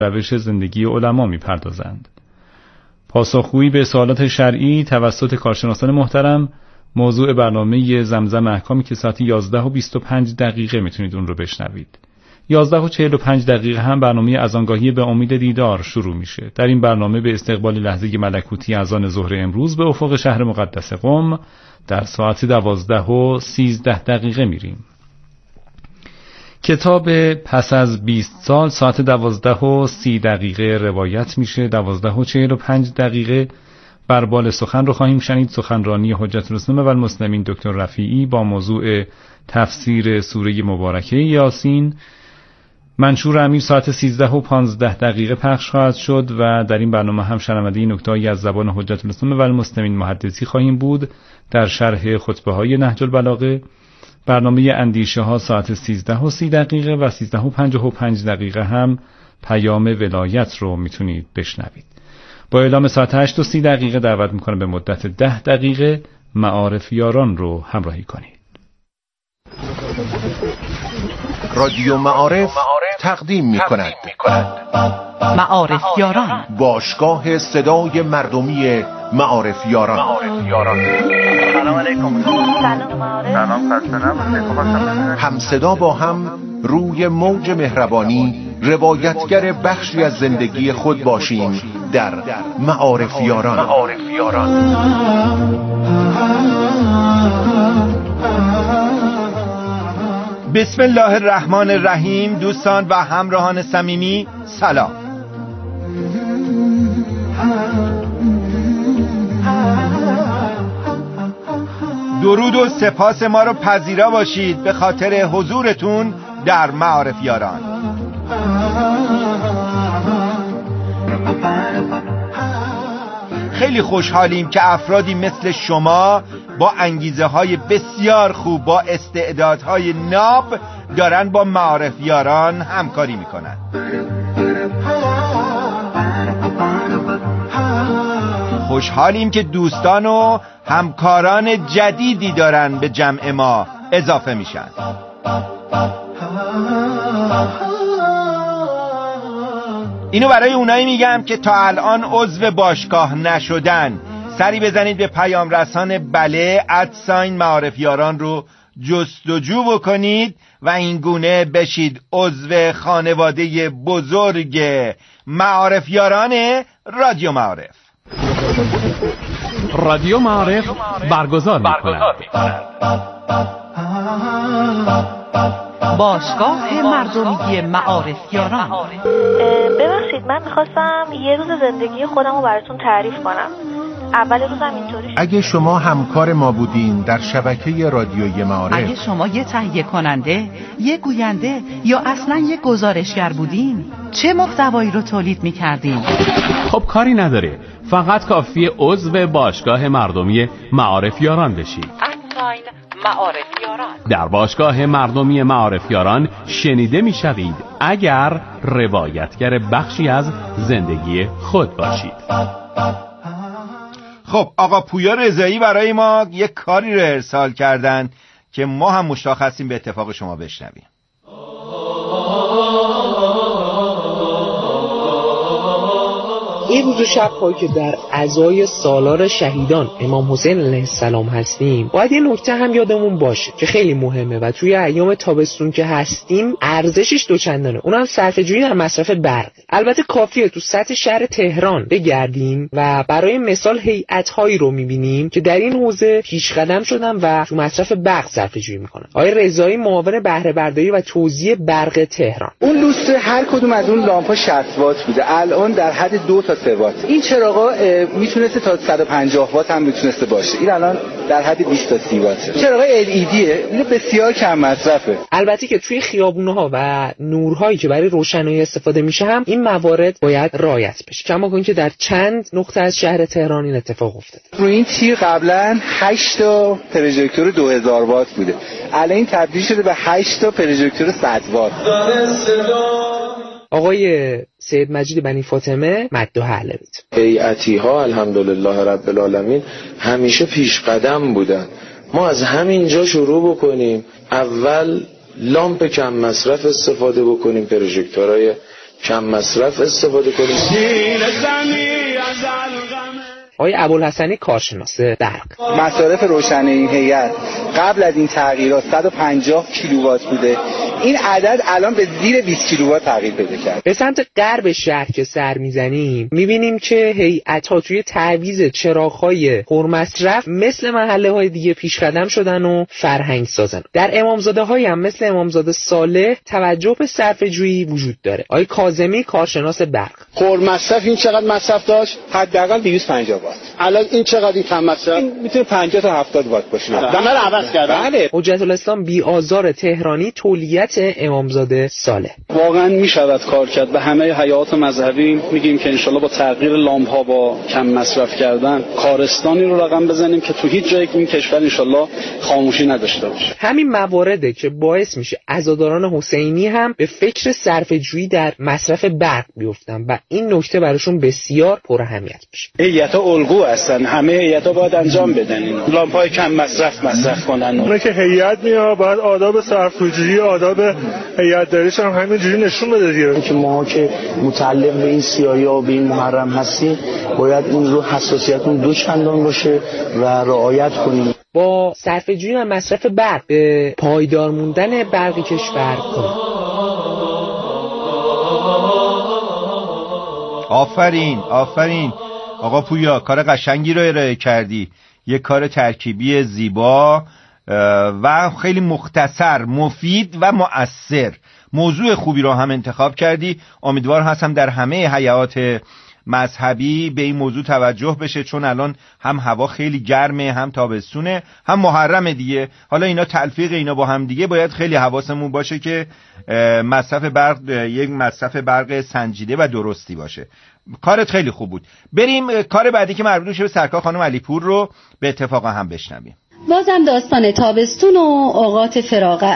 روش زندگی علما می‌پردازند. پاسخگویی به سوالات شرعی توسط کارشناسان محترم موضوع برنامه زمزم احکامی که ساعت 11:25 میتونید اون رو بشنوید. 11:45 هم برنامه اذانگاهی به امید دیدار شروع میشه. در این برنامه به استقبال لحظه ملکوتی اذان ظهر امروز به افق شهر مقدس قم در ساعت 12:13 میریم. کتاب پس از 20 سال ساعت 12:30 روایت میشه. 12:45 بربال سخن رو خواهیم شنید. سخنرانی حجت الاسلام و المسلمین دکتر رفیعی با موضوع تفسیر سوره مبارکه یاسین. منشور امیر ساعت 13:15 پخش خواهد شد و در این برنامه هم شنونده نکته‌ای از زبان حجت الاسلام و المسلمین محدثی خواهیم بود در شرح خطبه های نهج البلاغه. برنامه اندیشه ها ساعت 13:30 و 13:55 هم پیام ولایت رو میتونید بشنوید. با اعلام ساعت 8:30 دعوت میکنم به مدت 10 دقیقه معارف یاران رو همراهی کنید. رادیو معارف تقدیم میکند معارف یاران، باشگاه صدای مردمی معارف یاران. سلام علیکم. سلام. همصدا با هم روی موج مهربانی روایتگر بخشی از زندگی خود باشیم در معارف یاران. بسم الله الرحمن الرحیم. دوستان و همراهان صمیمی سلام. درود و سپاس ما رو پذیرا باشید به خاطر حضورتون در معارف یاران. خیلی خوشحالیم که افرادی مثل شما با انگیزه های بسیار خوب، با استعدادهای ناب دارن با معارف یاران همکاری میکنن. خوشحالیم که دوستان و همکاران جدیدی دارن به جمع ما اضافه میشن. اینو برای اونایی میگم که تا الان عضو باشگاه نشدن. سری بزنید به پیام رسان بله @معارف یاران رو جستجو بکنید و این گونه بشید عضو خانواده بزرگ معارف یاران رادیو معارف. رادیو معارف برگزار می‌کند باشگاه مردمی معارف یاران. ببخشید من میخواستم یه روز زندگی خودم رو براتون تعریف کنم. اول روزم اینطوری شد. اگه شما همکار ما بودین در شبکه رادیویی معارف، اگه شما یه تهیه کننده، یه گوینده یا اصلا یه گزارشگر بودین، چه محتوایی رو تولید میکردین؟ خب کاری نداره، فقط کافیه عضو باشگاه مردمی معارف یاران بشید. معارف یاران. در باشگاه مردمی معارف یاران شنیده میشوید اگر روایتگر بخشی از زندگی خود باشید. خب آقا پویا رضایی برای ما یک کاری رو ارسال کردن که ما هم مشتاق هستیم به اتفاق شما بشنویم. این روز و شب‌هایی که در عزای سالار شهیدان امام حسین علیه السلام هستیم، باید یه نکته هم یادمون باشه که خیلی مهمه و توی ایام تابستون که هستیم ارزشش دوچندانه. اونم صرفه‌جویی در مصرف برق. البته کافیه تو سطح شهر تهران بگردیم و برای مثال هیئت‌هایی رو می‌بینیم که در این حوزه پیشقدم شدن و تو مصرف برق صرفه‌جویی می‌کنن. آقای رضایی معاون بهره برداری و توزیع برق تهران، اون لوستر هر کدوم از اون لامپ‌ها 60 وات بوده، الان در حد 2 تا 3 وات. این چراغا میتونسته تا 150 وات هم میتونسته باشه، این الان در حد 20 تا 30 واته. چراغ LED اینو بسیار کم مصرفه. البته که توی خیابون‌ها و نورهایی که برای روشنایی استفاده میشه هم این موارد باید رعایت بشه. کما کن که در چند نقطه از شهر تهران این اتفاق افتاده. روی این تیر قبلا 8 تا پروژکتور 2000 وات بوده، الان این تبدیل شده به 8 تا پروژکتور 100 وات. آقای سید مجید بنی فاطمه مدح علویت. هیئتی ها الحمدلله رب العالمین همیشه پیش قدم بودن. ما از همینجا شروع بکنیم، اول لامپ کم مصرف استفاده بکنیم، پروژکتورهای کم مصرف استفاده کنیم. آقای ابوالحسنی کارشناس برق: مصارف روشنایی این هیئت قبل از این تغییرات 150 کیلووات بوده، این عدد الان به زیر 20 کیلووات تغییر پیدا کرد. به سمت غرب شهر که سر میزنیم میبینیم که هیئت‌ها توی تعویض چراغ‌های پرمصرف مثل محله‌های دیگه پیشقدم شدن و فرهنگ سازن. در امامزاده‌های هم مثل امامزاده صالح توجه به صرفه‌جویی وجود داره. آقای کاظمی کارشناس برق: پرمصرف این چقدر مصرف داشت؟ حداقل 250 وات. الان این چقدر این کم مصرف؟ این میتونه 50 تا 70 وات باشه. دمر عوض کردن. بله. حجت الاسلام بی‌آزار تهرانی تولیت امامزاده صالح: واقعا میشود کار کرد. به همه هیئات مذهبی میگیم که انشالله با تغییر لامپ‌ها، با کم مصرف کردن، کارستانی رو رقم بزنیم که تو هیچ جای این کشور انشالله خاموشی نداشته باشه. همین موارده که باعث میشه عزاداران حسینی هم به فکر صرفه‌جویی در مصرف برق بیفتن و این نکته براشون بسیار پراهمیت میشه. هیئت‌ها الگو هستن، همه هیئت‌ها باید انجام بدن اینو. لامپ‌های کم مصرف کنن. اون که هیئت میاد باید آداب صرفه‌جویی، آداب هیئت‌داریش هم همینجوری نشون بده دیگه. که ما که متعلق به این سیاح‌ها و به این محرم هستیم باید این رو حساسیتمون دو چندان باشه و رعایت کنیم. با صرفه‌جویی و مصرف برق به پایدار موندن برق کشور کنیم. آفرین آقا پویا، کار قشنگی رو ارائه کردی. یک کار ترکیبی زیبا و خیلی مختصر، مفید و مؤثر. موضوع خوبی رو هم انتخاب کردی. امیدوار هستم در همه هیئات مذهبی به این موضوع توجه بشه، چون الان هم هوا خیلی گرمه، هم تابستونه، هم محرم دیگه. حالا اینا تلفیق اینا با هم دیگه باید خیلی حواسمون باشه که مصرف برق یک مصرف برق سنجیده و درستی باشه. کارت خیلی خوب بود. بریم کار بعدی که مربوط میشه به سرکار خانم علیپور رو به اتفاق هم بشنویم. بازم داستان تابستون و اوقات فراغت.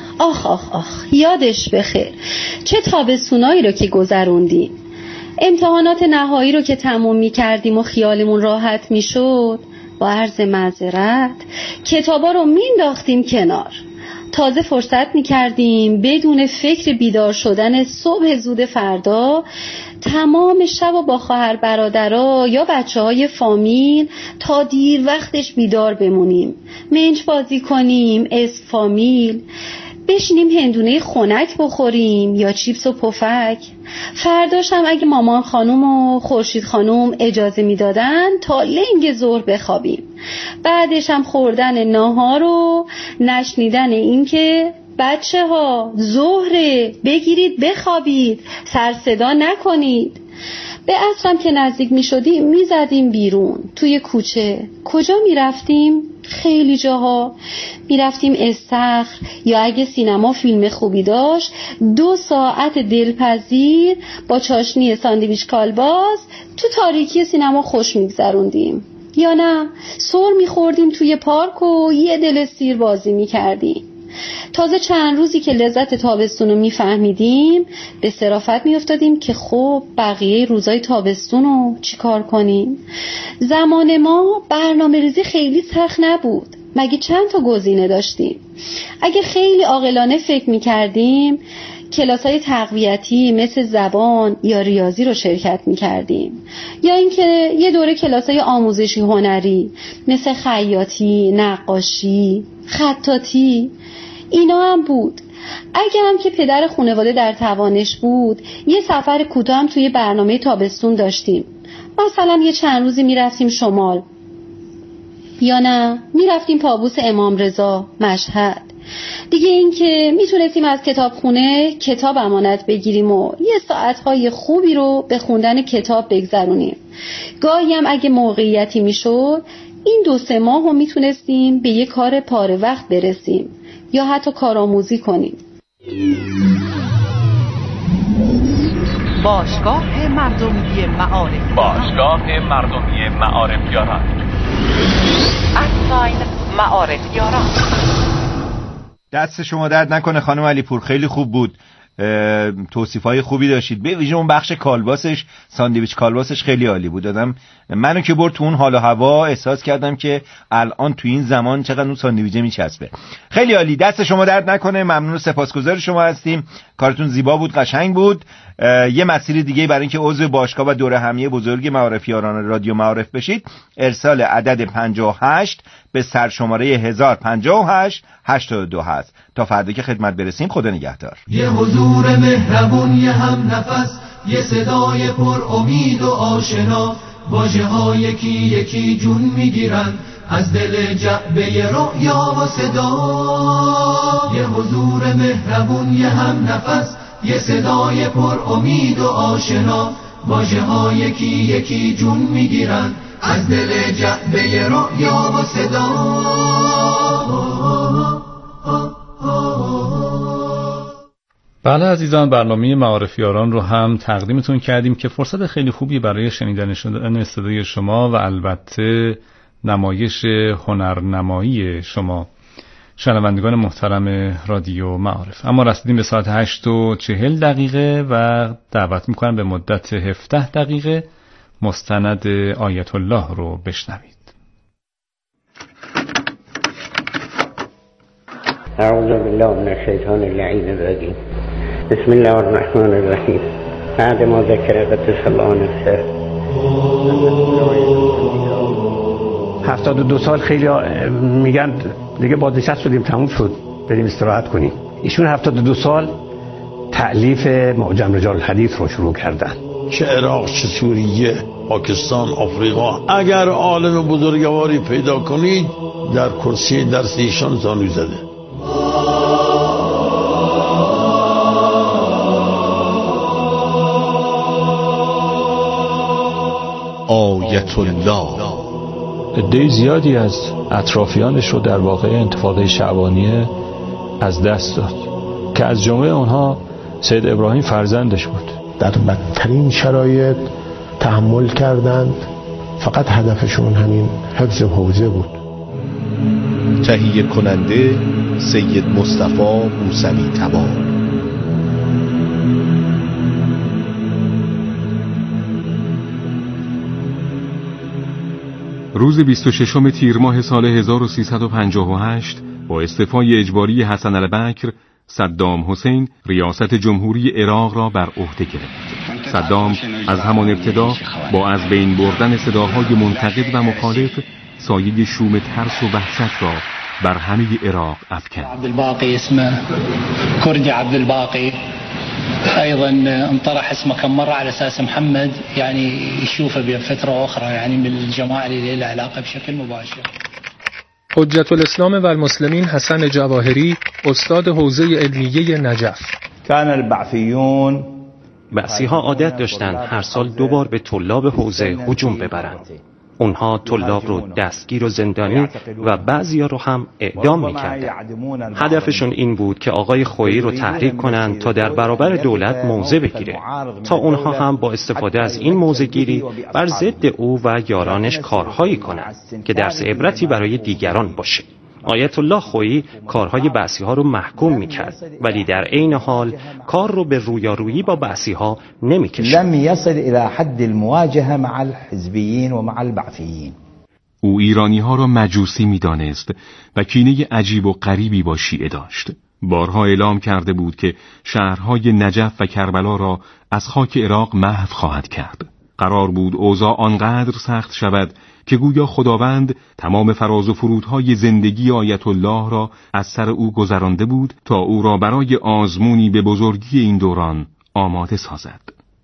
آخ یادش بخیر، چه تابستونایی رو که گذروندیم. امتحانات نهایی رو که تموم می کردیم و خیالمون راحت می شد، با عرض معذرت کتابا رو می انداختیم کنار. تازه فرصت می کردیم بدون فکر بیدار شدن صبح زود فردا تمام شب و با خواهر برادرها یا بچه‌های فامیل تا دیر وقتش بیدار بمونیم، منچ بازی کنیم، اسم فامیل، بشینیم هندونه خنک بخوریم یا چیپس و پفک. فرداش هم اگه مامان خانوم و خورشید خانوم اجازه میدادن تا لنگ ظهر بخوابیم. بعدش هم خوردن ناهار و نشنیدن این که بچه ها ظهره، بگیرید بخوابید، سر صدا نکنید. به عصرم که نزدیک می شدیم می زدیم بیرون توی کوچه. کجا می رفتیم؟ خیلی جاها می رفتیم استخر، یا اگه سینما فیلم خوبی داشت 2 ساعت دلپذیر با چاشنی ساندویچ کالباس تو تاریکی سینما خوش می گذروندیم. یا نه سر می خوردیم توی پارک و یه دل سیر بازی می کردیم. تازه چند روزی که لذت تابستون رو میفهمیدیم به صرافت میافتادیم که خب بقیه روزای تابستون رو چی کار کنیم. زمان ما برنامه ریزی خیلی سخت نبود، مگه چند تا گزینه داشتیم. اگه خیلی عاقلانه فکر میکردیم کلاس‌های تقویتی مثل زبان یا ریاضی رو شرکت می‌کردیم، یا اینکه یه دوره کلاس‌های آموزشی هنری مثل خیاطی، نقاشی، خطاطی اینا هم بود. اگه هم که پدر خانواده در توانش بود یه سفر کوتاه هم توی برنامه تابستون داشتیم. مثلا یه چند روزی میرفتیم شمال، یا نه میرفتیم پابوس امام رضا مشهد. دیگه این که میتونستیم از کتابخونه کتاب امانت بگیریم و یه ساعتهای خوبی رو به خوندن کتاب بگذرونیم. گاهی هم اگه موقعیتی میشد این 2-3 ماه رو میتونستیم به یه کار پاره وقت برسیم یا حتی کارآموزی کنیم. باشگاه مردمی معارفیاران ادساین معارفیاران. دست شما درد نکنه خانم علیپور، خیلی خوب بود. توصیفای خوبی داشتید، به ویژه اون بخش کالباسش، ساندویچ کالباسش خیلی عالی بود. منو که برد تو اون حال و هوا احساس کردم که الان تو این زمان چقدر اون ساندویچه میچسبه. خیلی عالی، دست شما درد نکنه، ممنون و سپاسگزار شما هستیم، کارتون زیبا بود، قشنگ بود. یه مسیر دیگه برای اینکه عضو باشگاه و دوره همیه بزرگ معارفیاران رادیو معارف بشید، ارسال عدد 58 به سرشماره 1058 82 هست. تا فردا که خدمت برسیم، خدا نگهدار. یه حضور مهربون، یه هم نفس، یه صدای پر امید و آشنا، واژه ها یکی یکی جون میگیرن از دل جعبه رؤیا و صدا. یه حضور مهربون، یه هم نفس، یه صدای پر امید و آشنا، واژه ها یکی یکی جون میگیرن از دل جعبه رؤیا و صدا. بله عزیزان، برنامه معارفیاران رو هم تقدیمتون کردیم که فرصت خیلی خوبی برای شنیدن صدای شما و البته نمایش هنرنمایی شما شنوندگان محترم رادیو معارف. اما رسیدیم به ساعت 8:40 و دعوت میکنم به مدت 17 دقیقه مستند آیت الله رو بشنوید. اعوذ بالله من الشیطان اللعین الرجیم. بسم الله الرحمن الرحیم. بعد ما ذکر قدس الله نفسه. 72 سال خیلی میگن دیگه بازنشسته شدیم، تموم شد، بریم استراحت کنیم. ایشون 72 سال تألیف معجم رجال الحدیث رو شروع کردن. چه عراق، چه سوریه، پاکستان، آفریقا، اگر عالم بزرگواری پیدا کنید در کرسی درس ایشان زانو زده. آیت الله عده زیادی از اطرافیانش رو در واقع انتفاضه شعبانیه از دست داد که از جمله اونها سید ابراهیم فرزندش بود. در بدترین شرایط تحمل کردند، فقط هدفشون همین حفظ حوزه بود. تهیه کننده سید مصطفی موسوی تبار. روز 26 تیر ماه سال 1358 با استعفای اجباری حسن البکر، صدام حسین ریاست جمهوری عراق را بر عهده گرفت. صدام از همان ابتدا با از بین بردن صداهای منتقد و مخالف سایه شوم ترس و وحشت را بر همه عراق افکند. عبدالباقی اسمه كردي عبدالباقي ايضا انطرح اسمه كم مره على اساس محمد يعني يشوفه بفتره اخرى يعني من الجماعه اللي له علاقه بشكل مباشر. حجت الاسلام و المسلمین حسن جواهری، استاد حوزه علمیه نجف. كان البعثیون، بعثی‌ها عادت داشتند هر سال 2 بار به طلاب حوزه هجوم ببرند. اونها طلاب رو دستگیر و زندانی و بعضیا رو هم اعدام می‌کردند. هدفشون این بود که آقای خویی رو تحریک کنند تا در برابر دولت موضع بگیره، تا اونها هم با استفاده از این موضع‌گیری بر ضد او و یارانش کارهایی کنند که درس عبرتی برای دیگران باشه. آیت الله خویی کارهای بعثی‌ها رو محکوم می‌کرد، ولی در عین حال کار رو به رویارویی با بعثی‌ها نمی‌کشید. لم يصل إلى حد المواجهة مع الحزبيين ومع البعثيين. او ایرانی‌ها را مجوسی می‌دانست و کینه عجیب و غریبی با شیعه داشت. بارها اعلام کرده بود که شهرهای نجف و کربلا را از خاک عراق محو خواهد کرد. قرار بود اوضاع آنقدر سخت شود که گویا خداوند تمام فراز و فرودهای زندگی آیت الله را از سر او گذرانده بود تا او را برای آزمونی به بزرگی این دوران آماده سازد.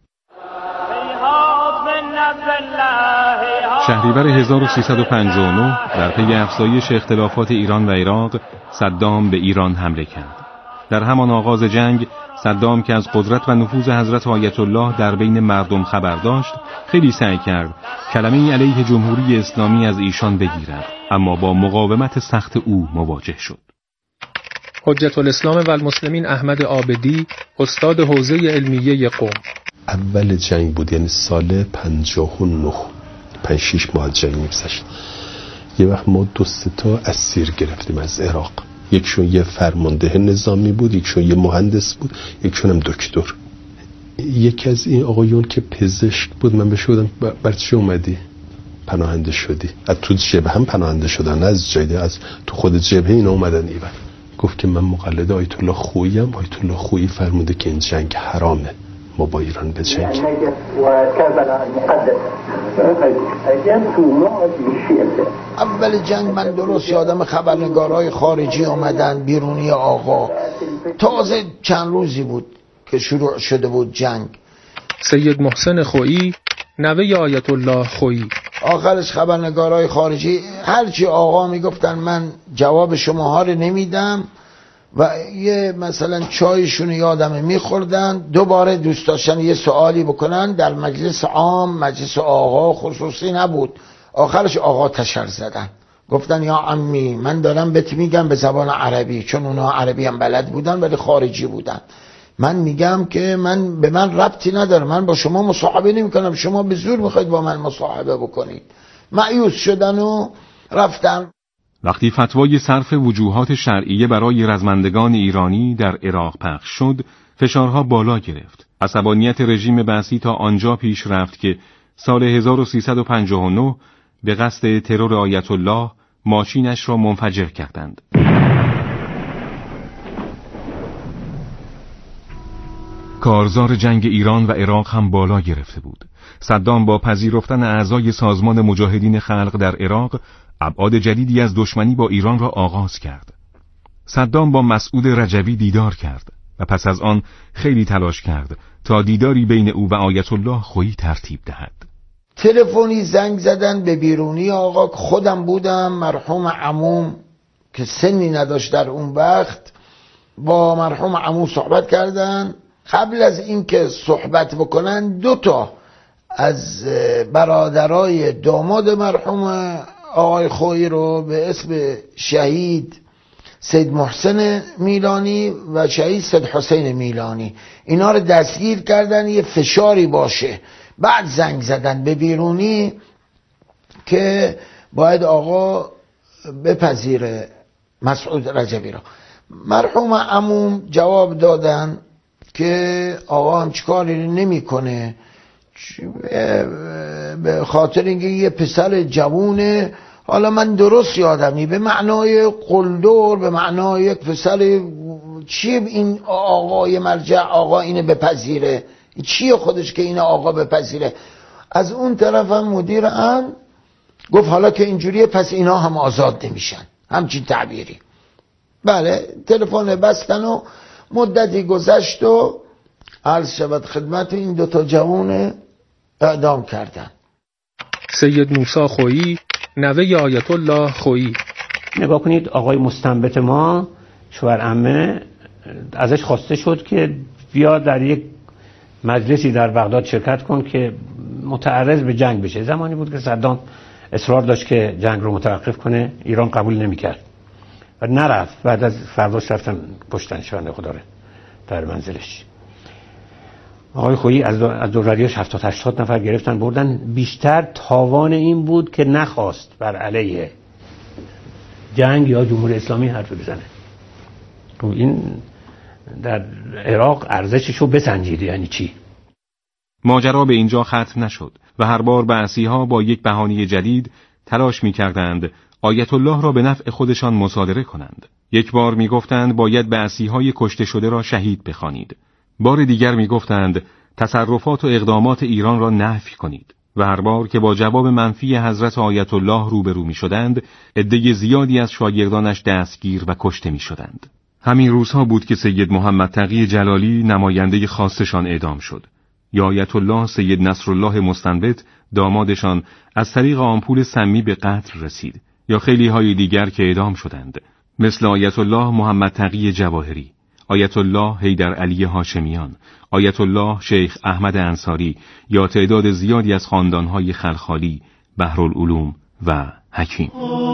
شهریور 1359 در پی افزایش اختلافات ایران و عراق، صدام به ایران حمله کرد. در همان آغاز جنگ، صدام که از قدرت و نفوذ حضرت آیت الله در بین مردم خبر داشت، خیلی سعی کرد کلمه‌ای علیه جمهوری اسلامی از ایشان بگیرد، اما با مقاومت سخت او مواجه شد. حجت الاسلام و المسلمین احمد عابدی، استاد حوزه علمیه قم. اول جنگ بود، یعنی سال 59، 5-6 ماه جنگ می‌گذشت. یه وقت ما 2-3 تا اسیر گرفتیم از عراق یکشون یه فرمانده نظامی بود، یکشون یه مهندس بود، یکشون هم دکتر. یکی از این آقایون که پزشک بود، من بهش گفتم برای چی اومدی؟ پناهنده شدی؟ از تو جبهه هم پناهنده شدن، از جای از تو خود جبهه اینا اومدن ایران. گفت که من مقلد آیت الله خویی ام. آیت الله خویی فرموده که این جنگ حرامه، ما با ایران بجنگیم. اول جنگ من درست یادم خبرنگارای خارجی آمدن، بیرونی آقا، تازه چند روزی بود که شروع شده بود جنگ. سید محسن خویی نوه آیت الله خویی. آخرش خبرنگارای خارجی هرچی آقا میگفتن من جواب شماها رو نمیدم و یه مثلا چایشون یادمه میخوردن، دوباره دوست داشتن یه سوالی بکنن در مجلس عام، مجلس آقا خصوصی نبود. آخرش آقا تشر زدن، گفتن یا عمی من دارم بهت میگم به زبان عربی، چون اونا عربی هم بلد بودن ولی خارجی بودن. من میگم که به من ربطی نداره، من با شما مصاحبه نمی کنم، شما به زور میخواید با من مصاحبه بکنید. مایوس شدن و رفتن. وقتی فتوای صرف وجوهات شرعیه برای رزمندگان ایرانی در عراق پخش شد، فشارها بالا گرفت. عصبانیت رژیم بعثی تا آنجا پیش رفت که سال 1359 به قصد ترور آیت الله ماشینش را منفجر کردند. کارزار جنگ ایران و عراق هم بالا گرفته بود. صدام با پذیرفتن اعضای سازمان مجاهدین خلق در عراق ابعاد جدیدی از دشمنی با ایران را آغاز کرد. صدام با مسعود رجوی دیدار کرد و پس از آن خیلی تلاش کرد تا دیداری بین او و آیت الله خویی ترتیب دهد. تلفنی زنگ زدن به بیرونی آقا، خودم بودم، مرحوم عموم که سنی نداشت در اون وقت، با مرحوم عموم صحبت کردن. قبل از اینکه صحبت بکنن 2 از برادرای داماد مرحوم آقای خویی رو به اسم شهید سید محسن میلانی و شهید سید حسین میلانی، اینا رو دستگیر کردن یه فشاری باشه. بعد زنگ زدن به بیرونی که باید آقا بپذیره مسعود رجوی را. مرحوم عموم جواب دادن که آقا هم چیکاری نمی کنه، به خاطر اینکه یه پسر جوونه. حالا من درست یادمی به معنای قلدر، به معنای یک پسر چیه این آقای مرجع آقا اینه بپذیره، چیه خودش که این آقا بپذیره. از اون طرف هم مدیر امن گفت حالا که اینجوریه پس اینا هم آزاد نمیشن، همچین تعبیری. بله، تلفن بستن و مدتی گذشت و عرض شود خدمت این 2 جوان اعدام کردن. سید موسی خویی نوه آیت الله خویی. نگاه کنید، آقای مستنبط ما شوهر عمه ازش خواسته شد که بیا در یک مجلسی در بغداد شرکت کن که متعرض به جنگ بشه. زمانی بود که صدام اصرار داشت که جنگ رو متوقف کنه، ایران قبول نمی‌کرد و نرفت. بعد از فرداش رفتن پشتنش بنده خدا رو در منزلش. آقای خویی از دوروریاش 70-80 نفر گرفتن بردن. بیشتر تاوان این بود که نخواست بر علیه جنگ یا جمهوری اسلامی حرف بزنه. این در عراق ارزششو بسنجید یعنی چی. ماجرا به اینجا ختم نشد و هر بار بعثی‌ها با یک بهانه جدید تلاش می‌کردند آیت الله را به نفع خودشان مصادره کنند. یک بار می‌گفتند باید بعثی‌های کشته شده را شهید بخوانید. بار دیگر می‌گفتند تصرفات و اقدامات ایران را نفی کنید. و هر بار که با جواب منفی حضرت آیت الله روبرو می‌شدند، عده زیادی از شاگردانش دستگیر و کشته می‌شدند. همین روزها بود که سید محمد تقی جلالی نماینده خاصشان اعدام شد. یا آیت الله سید نصرالله مستنبط دامادشان از طریق آمپول سمی به قتل رسید. یا خیلی های دیگر که اعدام شدند، مثل آیت الله محمد تقی جواهری، آیت الله حیدر علی هاشمیان، آیت الله شیخ احمد انصاری یا تعداد زیادی از خاندانهای خلخالی، بحرالعلوم و حکیم.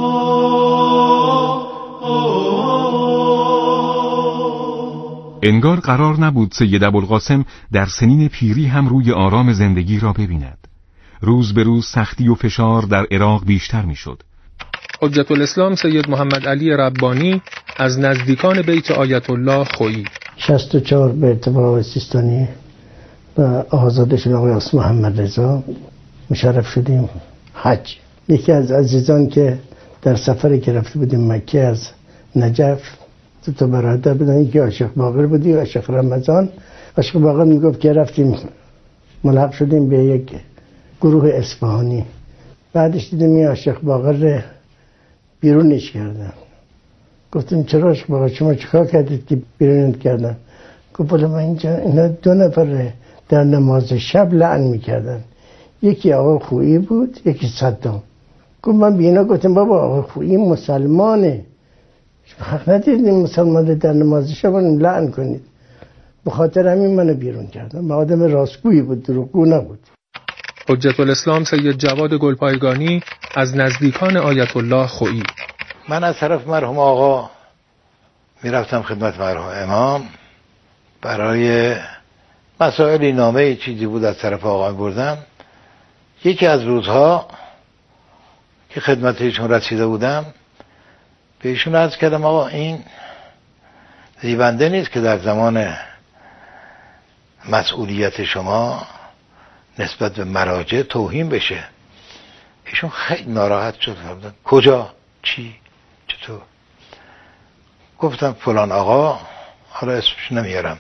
انگار قرار نبود سید ابوالقاسم در سنین پیری هم روی آرام زندگی را ببیند. روز به روز سختی و فشار در عراق بیشتر میشد. حجت الاسلام سید محمد علی ربانی از نزدیکان بیت آیت الله خویی. 64 به ارتباط سیستانی و آزادشون آقای محمد رضا مشرف شدیم حج. یکی از عزیزان که در سفری که رفته بودیم مکه از نجف، دو تا برادر بودن، یکی عاشق باقر بودی و عاشق رمضان. عاشق باقر میگفت که رفتیم ملحق شدیم به یک گروه اصفهانی، بعدش دیدیم این عاشق باقر بیرونش کردن. گفتیم چرا عاشق باقر شما چیکار کردید که بیرونت کردن؟ گفت بله من اینجا اینا 2 نفر در نماز شب لعن میکردن، یکی آقا خویی بود یکی صدام. گفت من بینا گفتم بابا آقا خویی مسلمانه، حق ندید این مسلمان در نماز شب لعن کنید. به خاطر همین منو بیرون کردن. آدم راستگویی بود، دروغگو نبود. حجت الاسلام سید جواد گلپایگانی از نزدیکان آیت الله خویی. من از طرف مرحوم آقا میرفتم خدمت مرحوم امام برای مسائلی، نامه چیزی بود از طرف آقا میبردم. یکی از روزها که خدمت ایشون رسیده بودم به ایشون عرض کردم آقا این زیبنده نیست که در زمان مسئولیت شما نسبت به مراجع توهین بشه. ایشون خیلی ناراحت شد. کجا؟ چی؟ چطور؟ گفتم فلان آقا، حالا اسمش نمیارم،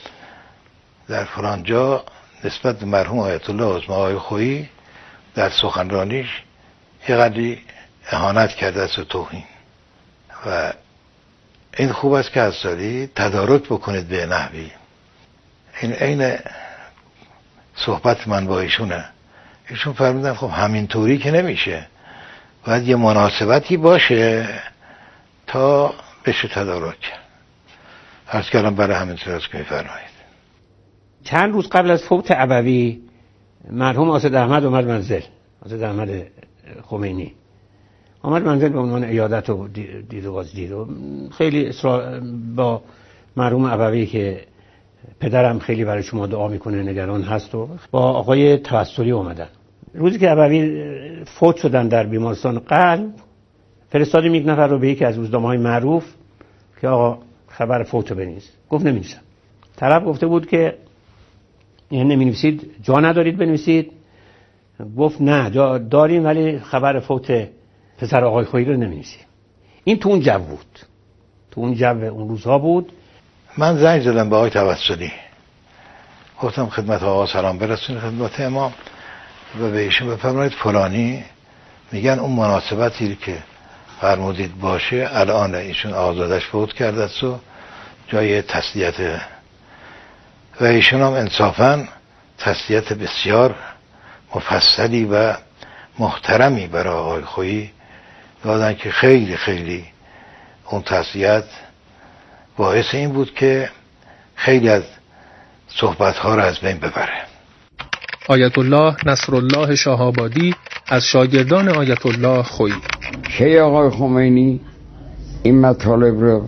در فلان جا نسبت به مرحوم آیت الله عظمی آقای خویی در سخنرانیش یه قدری اهانت کرده است و توهین، و این خوب است که از سالی تدارک بکنید به نحوی. این عین صحبت من با ایشونه. ایشون فرمودن خب همینطوری که نمیشه، باید یه مناسبتی باشه تا بشه تدارک. عرض کردم برای همینطور است که میفرمایید. چند روز قبل از فوت ابوی مرحوم اسد احمد اومد منزل، اسد احمد خمینی اومد منزل به عنوان عیادت و دید و بازدید و خیلی با مرحوم ابوی که پدرم خیلی برای شما دعا میکنه نگران هست و با آقای توسلی اومدن. روزی که ابوی فوت شدن در بیمارستان قلب فرستادیم یک نفر رو به یکی از روزنامه‌های معروف که آقا خبر فوت رو بنویس. گفت نمی‌نویسم. طرف گفته بود که یعنی نمی‌نویسید، جا ندارید بنویسید؟ گفت نه جا داریم ولی خبر فوت پسر آقای خویی رو نمی‌نویسیم. این تو اون جو بود، تو اون جو اون روزها بود. من زنگ زدم به آقای توسلی، گفتم خدمت آقا سلام برسونید خدمت امام و به ایشون بفرمایید فلانی میگن اون مناسبتی که فرمودید باشه الان ایشون آزادش فوت کرده است و جای تسلیت، و ایشون هم انصافا تسلیت بسیار مفصلی و محترمی برای آقای خویی دادن که خیلی خیلی اون تسلیت باعث این بود که خیلی از صحبت‌ها را از بین ببره. آیت الله نصرالله شاه‌آبادی از شاگردان آیت الله خویی. که آقای خمینی این مطالب رو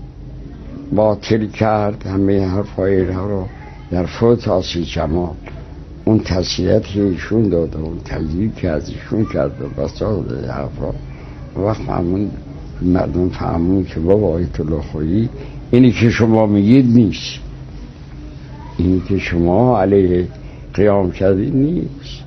باطل کرد، همه حرفای ها رو در فوت آسی جمال اون تسلیت که ایشون داده، اون تجلیل که از ایشون کرد و بساط حرفا وقت مردم فهمون که بابا آیت الله خویی اینی که شما میگید نیست، اینی که شما علیه قیام کردید نیست.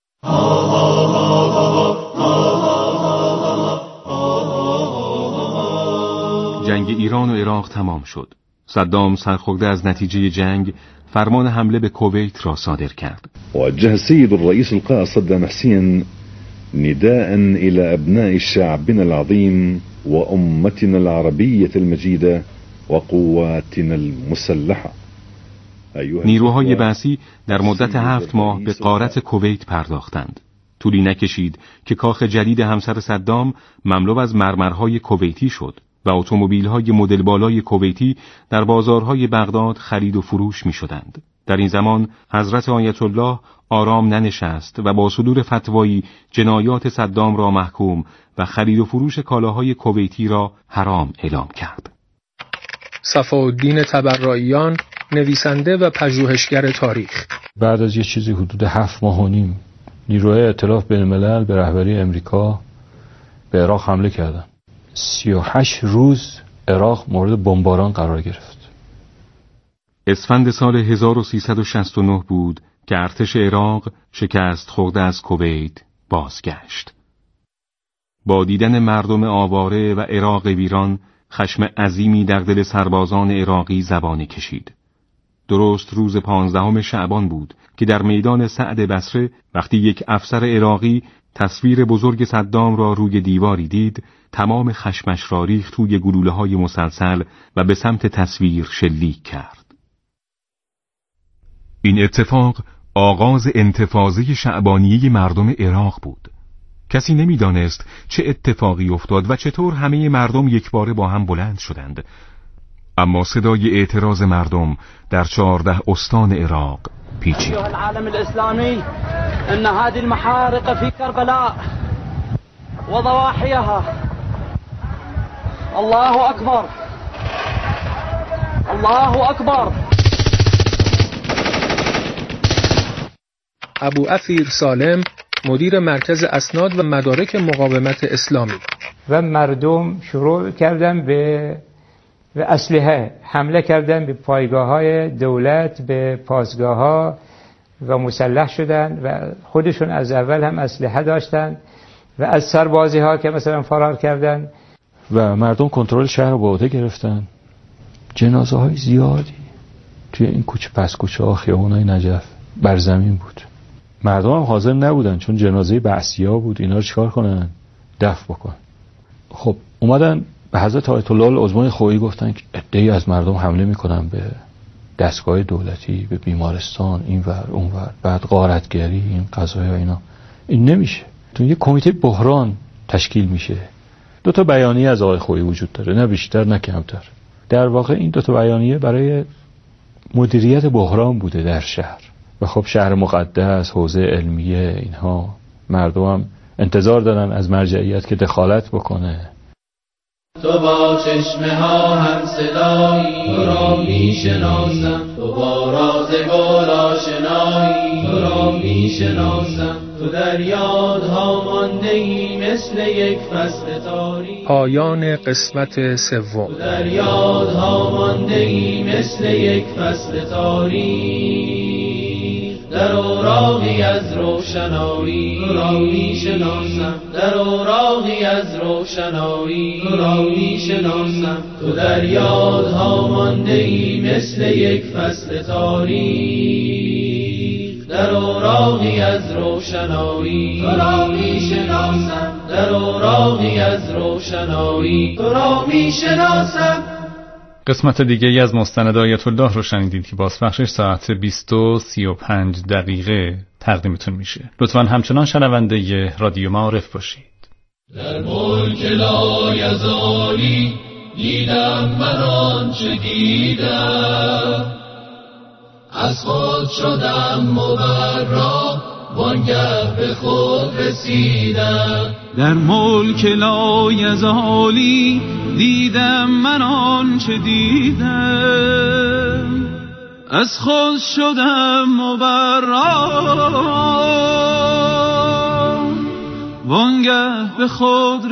جنگ ایران و عراق تمام شد. صدام سرخورده از نتیجه جنگ فرمان حمله به کویت را صادر کرد. وجه السيد الرئيس القائد صدام حسين نداء إلى أبناء شعبنا العظيم وأمتنا العربية المجيدة وقواتنا المسلحة. نیروهای بعثی در مدت 7 ماه به غارت کویت پرداختند. طولی نکشید که کاخ جدید همسر صدام مملو از مرمرهای کویتی شد و اتومبیل‌های مدل بالای کویتی در بازارهای بغداد خرید و فروش می‌شدند. در این زمان حضرت آیت الله آرام ننشست و با صدور فتوایی جنایات صدام را محکوم و خرید و فروش کالاهای کویتی را حرام اعلام کرد. صفاالدین تبرائیان، نویسنده و پژوهشگر تاریخ. بعد از یه چیزی حدود 7 ماه و نیم نیروهای ائتلاف بین الملل به رهبری امریکا به عراق حمله کردن. 38 روز عراق مورد بمباران قرار گرفت. اسفند سال 1369 بود که ارتش عراق شکست خورده از کویت بازگشت. با دیدن مردم آواره و عراق ویران، خشم عظیمی در دل سربازان عراقی زبانه کشید. درست روز 15 شعبان بود که در میدان سعد بصره وقتی یک افسر عراقی تصویر بزرگ صدام را روی دیواری دید، تمام خشمش را ریخت توی گلوله‌های مسلسل و به سمت تصویر شلیک کرد. این اتفاق آغاز انتفاضه شعبانیه مردم عراق بود. کسی نمی‌دانست چه اتفاقی افتاد و چطور همه مردم یکباره با هم بلند شدند. اما صدای اعتراض مردم در 14 استان عراق پیچید. العالم الاسلامی ان هذه المحارق في كربلاء وضواحيها. الله اکبر، الله اکبر. ابو اثیر سالم، مدیر مرکز اسناد و مدارک مقاومت اسلامی. و مردم شروع کردن به اسلحه حمله کردن به پایگاه‌های دولت، به پاسگاه‌ها و مسلح شدن و خودشون از اول هم اسلحه داشتن و از سربازی‌ها که مثلا فرار کردن و مردم کنترل شهر رو به عهده گرفتن. جنازه‌های زیادی توی این کوچه پس کوچه‌ها، خیابون‌های نجف بر زمین بود. مردم هم حاضر نبودن چون جنازه بعثی‌ها بود اینا رو چیکار کنن؟ دفن بکن. خب اومدن به حضرت آیت الله العظمای خویی گفتن که عده‌ای از مردم حمله میکنن به دستگاه دولتی، به بیمارستان، اینور اونور، بعد غارتگری، این قضایا اینا. این نمیشه. تو یه کمیته بحران تشکیل میشه. 2 بیانیه از آقای خویی وجود داره، نه بیشتر نه کمتر. در واقع این 2 بیانیه برای مدیریت بحران بوده در شهر. و خب شهر مقدس، حوزه علمیه، اینها مردم هم انتظار دارن از مرجعیت که دخالت بکنه. تو با چشمه ها هم صدایی، تو را می شناسم. تو با راز گل آشنایی، تو را می شناسم. تو در یادها مانده ای مثل یک فصل تاریک. پایان قسمت سوم. تو در یادها مانده ای مثل یک فصل تاریک. در اوراقی از روشنایی تو را می شناسم. در اوراقی از روشنایی تو را می شناسم. تو در یادها مانده ای مثل یک فصل تاریک. در اوراقی از روشنایی تو را می شناسم. در اوراقی از روشنایی تو را می شناسم. قسمت دیگه ای از مستند آیت الله رو شنیدید که بازپخشش ساعت 20:35 تقدیمتون میشه. لطفاً همچنان شنونده رادیو معارف باشید. در ملک لایزالی دیدم من آنچه دیدم، از خود شدم مبرا وانگه به خود رسیدم. در ملک لایزالی دیدم من آنچه دیدم، از خود شدم مبرا وانگه به خود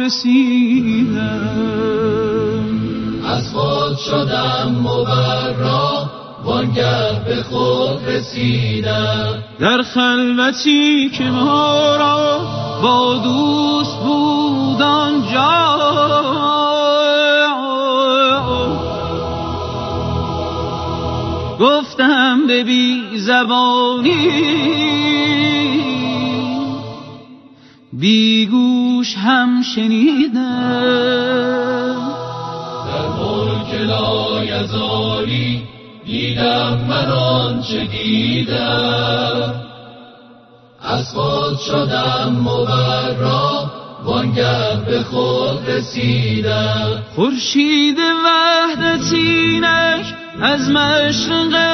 رسیدم. از خود شدم مبرا وانگه به خود رسیدم. در خلوتی که ما را با دوست بود آنجا، گفتم به بی زبانی بی گوش هم شنیدم. در ملک لایزالی دیدم من آنچه دیدم، از خود شدم مبرا وانگه به خود رسیدم. خورشید وحدتینش از مشرق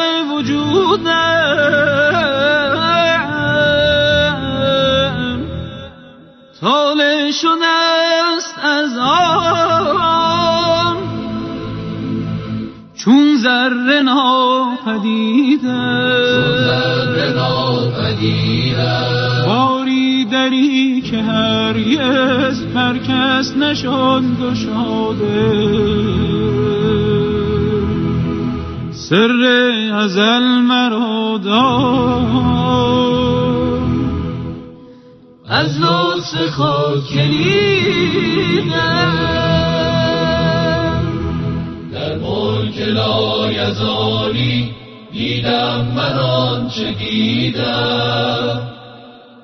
وجودم طالع شده است از آن چون ذره ناپدیدم. باری دری که هرگز بر کس نشد گشاده، سر ازل مرا داد از لطف خود کلیدم، در ملک لایزالی دیدم من آنچه دیدم،